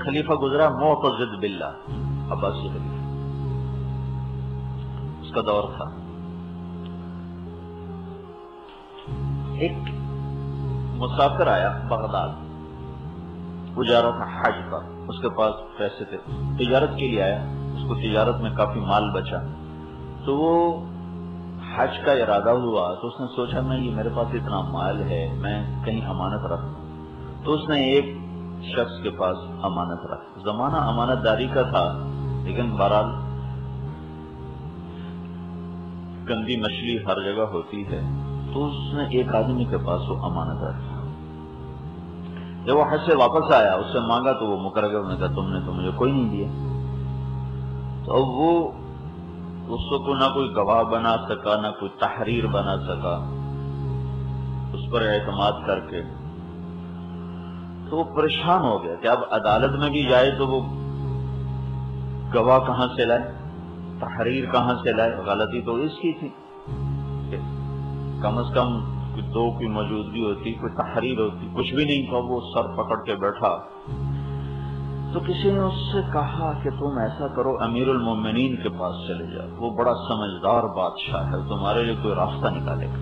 خلیفہ گزرا معتضد باللہ، عباسی خلیفہ، اس کا دور تھا۔ ایک مسافر آیا بغداد، وہ جا رہا تھا حج پر، اس کے پاس پیسے تھے، تجارت کے لیے آیا، اس کو تجارت میں کافی مال بچا، تو وہ حج کا ارادہ ہوا، تو اس نے سوچا میں یہ میرے پاس اتنا مال ہے، میں کہیں امانت رکھ دوں، تو اس نے ایک شخص کے پاس امانت رکھ، زمانہ امانت داری کا تھا، لیکن بہرحال گندی مچھلی ہر جگہ ہوتی ہے، تو اس نے ایک آدمی کے پاس وہ امانت رکھی۔ جب وہ حج سے واپس آیا، اس سے مانگا تو وہ مکر گیا، انہوں نے کہا تم نے تو مجھے کوئی نہیں دیا۔ تو اب وہ اس کو نہ کوئی گواہ بنا سکا، نہ کوئی تحریر بنا سکا، اس پر اعتماد کر کے تو وہ پریشان ہو گیا کہ اب عدالت میں بھی جائے تو وہ گواہ کہاں سے لائے، تحریر کہاں سے لائے، غلطی تو اس کی تھی کہ کم از کم دو کی موجودگی ہوتی، کوئی تحریر ہوتی، کچھ بھی نہیں تھا، وہ سر پکڑ کے بیٹھا۔ تو کسی نے اس سے کہا کہ تم ایسا کرو، امیر المومنین کے پاس چلے جاؤ، وہ بڑا سمجھدار بادشاہ ہے، تمہارے لیے کوئی راستہ نکالے گا۔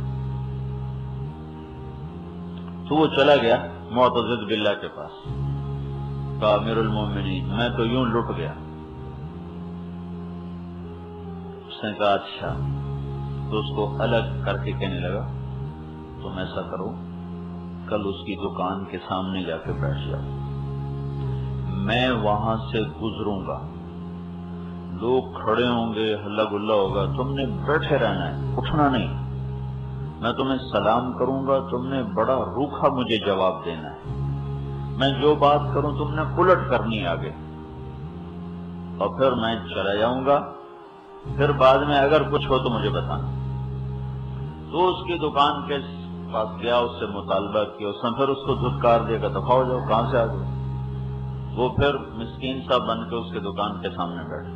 تو وہ چلا گیا معتضد باللہ کے پاس، کہا امیر المومنین میں تو یوں لٹ گیا۔ اس نے کہا اچھا، تو اس کو الگ کر کے کہنے لگا تم ایسا کرو، کل اس کی دکان کے سامنے جا کے بیٹھ جاؤ، میں وہاں سے گزروں گا، لوگ کھڑے ہوں گے، ہلا گلا ہوگا، تم نے بیٹھے رہنا ہے، اٹھنا نہیں، میں تمہیں سلام کروں گا، تم نے بڑا روکھا مجھے جواب دینا ہے، میں جو بات کروں تم نے الٹ کرنی آگے، اور پھر میں چلا جاؤں گا، پھر بعد میں اگر کچھ ہو تو مجھے بتانا۔ تو اس کی دکان کے پاس گیا، اس سے مطالبہ کیا، اس نے پھر اس کو دھتکار دیا کہ دفع ہو جاؤ، کہاں سے آ گئے۔ وہ پھر مسکین سا بن کے اس کے دکان کے سامنے بیٹھے،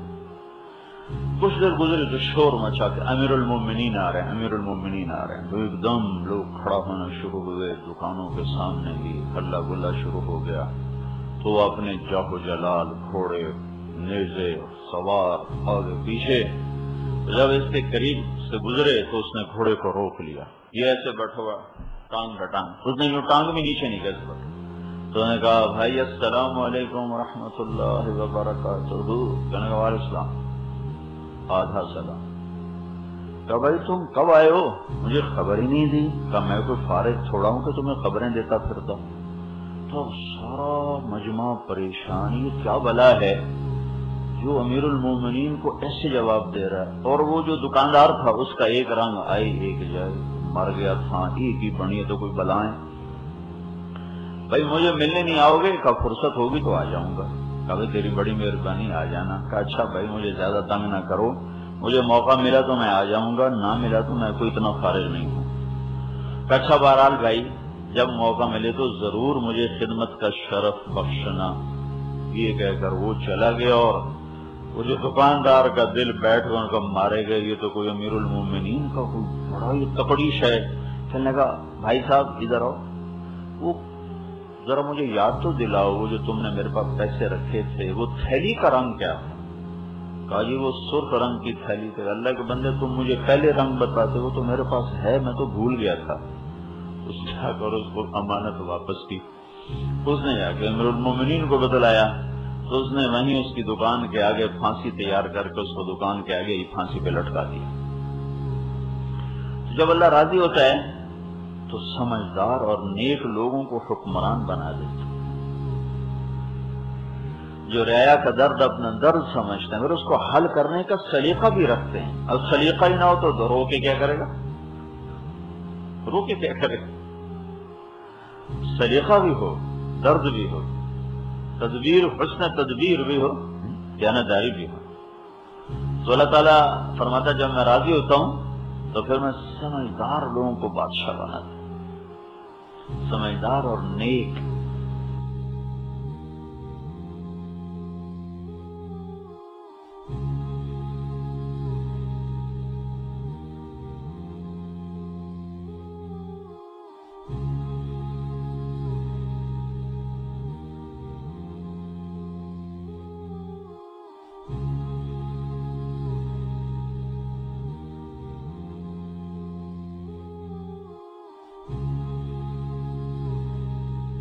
کچھ دیر گزری تو شور مچا کہ امیر المومنین آ رہے ہیں، امیر المومنین آ رہے ہیں، تو ایک دم لوگ کھڑا ہونا شروع ہوئے، دکانوں کے سامنے ہی ہلا گلا شروع ہو گیا۔ تو وہ اپنے جاہ و جلال، گھوڑے، نیزے، سوار، آگے پیچھے، جب اس کے قریب سے گزرے تو اس نے گھوڑے کو روک لیا، یہ ایسے بیٹھا ہوا ٹانگ ڈٹانگ، اس نے یوں ٹانگ بھی نیچے نہیں گیا، تو نے کہا بھائی السلام علیکم ورحمۃ اللہ وبرکاتہ، کہنے کا وعلیکم السلام، آدھا سلام، کہا بھائی تم کب آئے ہو، مجھے خبر ہی نہیں دی، کہا میں کوئی فارغ تھوڑا ہوں کہ تمہیں خبریں دیتا پھرتا۔ تو سارا مجمع پریشان، یہ کیا بلا ہے جو امیر المومنین کو ایسے جواب دے رہا ہے، اور وہ جو دکاندار تھا اس کا ایک رنگ آئی ایک جائے، مر گیا تھا، ایک ہی بنی ہے تو کوئی بلائیں، بھائی مجھے ملنے نہیں آؤ گے، کہا فرصت ہوگی تو آ جاؤں گا، کہا بھائی تیری بڑی مہربانی، آ جانا، کہا اچھا بھائی مجھے زیادہ تنگ نہ کرو، مجھے موقع ملا تو میں آ جاؤں گا، نہ ملا تو میں کوئی اتنا فارغ نہیں ہوں، کہا اچھا بہرحال بھائی جب موقع ملے تو ضرور مجھے خدمت کا شرف بخشنا، یہ کہہ کر وہ چلا گیا، اور وہ جو دکاندار کا دل بیٹھ کر ان کا مارے گئے، یہ تو کوئی امیر المومنین کا کوئی بڑا ہی تکڑی شے، کہنے لگا بھائی صاحب ادھر آؤ، وہ ذرا مجھے یاد تو دلاؤ، وہ جو تم نے میرے پاس پیسے رکھے تھے وہ تھیلی کا رنگ کیا تھا؟ کہا جی وہ سرخ رنگ کی تھیلی تھی۔ اللہ کے بندے تم مجھے پہلے رنگ بتاتے، وہ تو میرے پاس ہے، میں تو بھول گیا تھا۔ اس جا کر اس کو امانت واپس کی، اس نے جا کے امیر المومنین کو بتلایا، تو اس نے وہیں اس کی دکان کے آگے پھانسی تیار کر کے اس کو دکان کے آگے ہی پھانسی پہ لٹکا دیا۔ جب اللہ راضی ہوتا ہے تو سمجھدار اور نیک لوگوں کو حکمران بنا دیتا، جو رعایا کا درد اپنا درد سمجھتے ہیں، پھر اس کو حل کرنے کا سلیقہ بھی رکھتے ہیں۔ اب سلیقہ ہی نہ ہو تو رو کے کیا کرے گا، رو کے کیا کرے گا؟ سلیقہ بھی ہو، درد بھی ہو، تدبیر، حسن تدبیر بھی ہو، دیانتداری بھی ہو، تو اللہ تعالیٰ فرماتا جب میں راضی ہوتا ہوں تو پھر میں سمجھدار لوگوں کو بادشاہ بناتا ہوں، سمجھدار اور نیک